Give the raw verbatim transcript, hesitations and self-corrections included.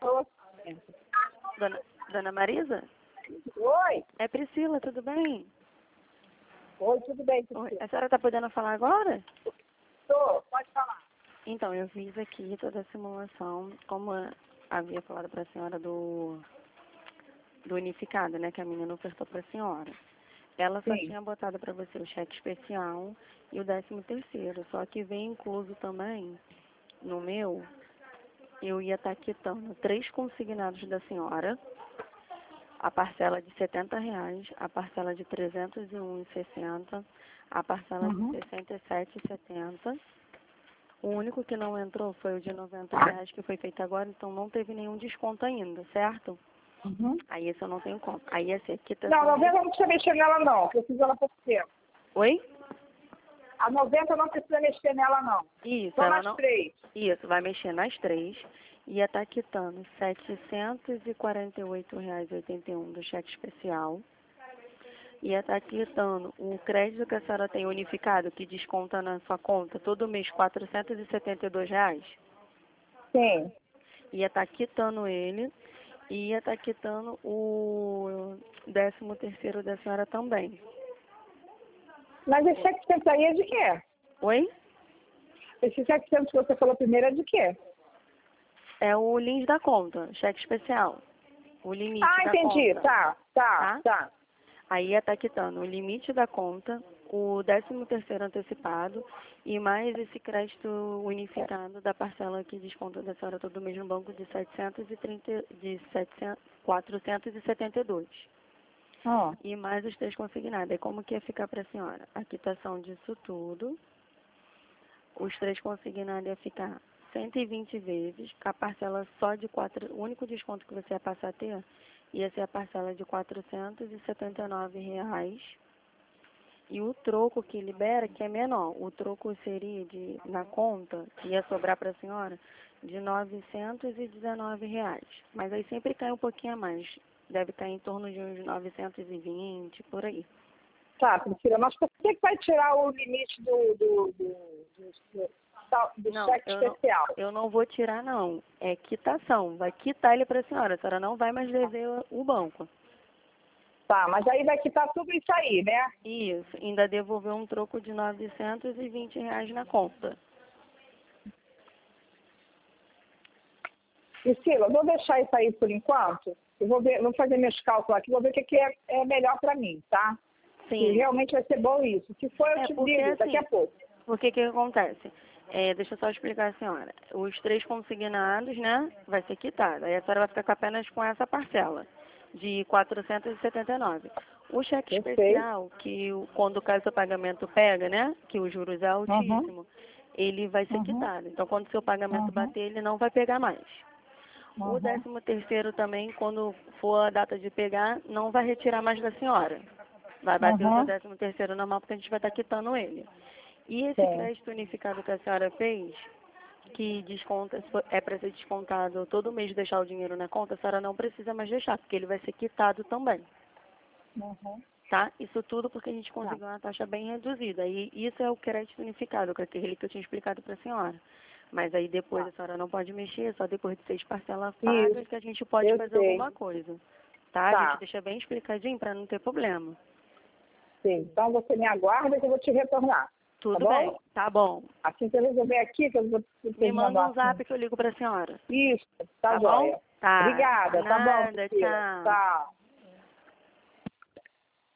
Alô? Dona, Dona Marisa? Oi? É Priscila, tudo bem? Oi, tudo bem, Oi, Priscila? a senhora está podendo falar agora? Tô, pode falar. Então, eu fiz aqui toda a simulação, como eu havia falado para a senhora do, do unificado, né, que a menina ofertou para a senhora. Ela só Sim. tinha botado para você o cheque especial e o décimo terceiro, só que vem incluso também, no meu, eu ia estar quitando três consignados da senhora, a parcela de setenta reais, a parcela de trezentos e um e sessenta, a parcela de Uhum. sessenta e sete e setenta. O único que não entrou foi o de noventa reais, que foi feito agora, então não teve nenhum desconto ainda, certo? Uhum. Aí esse eu não tenho conta. Aí essa aqui tá... Não, noventa não precisa mexer nela, não. Precisa ela pouco tempo. Oi? A noventa não precisa mexer nela, não. Isso, Só ela nas não... três. Isso, vai mexer nas três. Ia estar quitando setecentos e quarenta e oito reais e oitenta e um do cheque especial. Ia estar quitando o crédito que a senhora tem unificado, que desconta na sua conta todo mês quatrocentos e setenta e dois reais. Sim. Ia estar quitando ele e ia estar quitando o décimo terceiro da senhora também. Mas esse setecentos aí é de quê? Oi? Esse setecentos que você falou primeiro é de quê? É o link da conta, cheque especial. O limite Ah, da entendi. conta. Tá, tá, Tá? tá. Aí ia estar quitando o limite da conta, o décimo terceiro antecipado e mais esse crédito unificado da parcela que desconta da senhora todo mês no banco de setecentos e trinta, de setecentos, quatrocentos e setenta e dois. Ah. E mais os três consignados. Aí como que ia ficar para a senhora? A quitação disso tudo, os três consignados ia ficar cento e vinte vezes, a parcela só de quatro, o único desconto que você ia passar a ter ia ser a parcela de quatrocentos e setenta e nove reais. E o troco que libera, que é menor, o troco seria de, na conta, que ia sobrar para a senhora, de novecentos e dezenove reais. Mas aí sempre cai um pouquinho a mais. Deve cair em torno de uns novecentos e vinte, por aí. Tá, Priscila, mas por que que vai tirar o limite do, do, do, do, do, do Não, cheque eu não, especial? eu não vou tirar, não. É quitação. Vai quitar ele para a senhora. A senhora não vai mais dever o banco. Tá, mas aí vai quitar tudo isso aí, né? Isso. Ainda devolver um troco de novecentos e vinte reais na conta. Priscila, eu vou deixar isso aí por enquanto. Eu vou, ver, vou fazer meus cálculos aqui, vou ver o que, que é, é melhor para mim, tá? Se Sim. realmente vai ser bom isso. Se for, eu É te porque, digo daqui a assim, pouco. porque que acontece? É, deixa eu só explicar a senhora. Os três consignados, né, vai ser quitado. Aí a senhora vai ficar com apenas com essa parcela de quatrocentos e setenta e nove. O cheque Eu sei. especial, que o- quando cai o seu pagamento pega, né, que os juros é Uhum, altíssimo, ele vai ser uhum, quitado. Então, quando o seu pagamento uhum, bater, ele não vai pegar mais. O uhum, décimo terceiro também, quando for a data de pegar, não vai retirar mais da senhora. Vai bater o seu uhum. décimo terceiro normal, porque a gente vai estar quitando ele. E esse Sim. crédito unificado que a senhora fez, que desconta, é para ser descontado todo mês deixar o dinheiro na conta, a senhora não precisa mais deixar, porque ele vai ser quitado também, Uhum. tá? Isso tudo porque a gente Tá. conseguiu uma taxa bem reduzida. E isso é o crédito unificado, que é aquele que eu tinha explicado para a senhora. Mas aí depois Tá. a senhora não pode mexer, só depois de seis parcelas Isso, pagas que a gente pode eu fazer sei. alguma coisa, tá? A gente Tá. deixa bem explicadinho para não ter problema. Sim. Então você me aguarda que eu vou te retornar. Tá Tudo bem, bom? tá bom. Assim que eu resolver aqui, que eu vou te Me terminando o manda um assunto. zap que eu ligo para a senhora. Isso, tá Tá bom? joia. Tá. Obrigada, tá bom, Nada, Priscila. tchau. Tchau.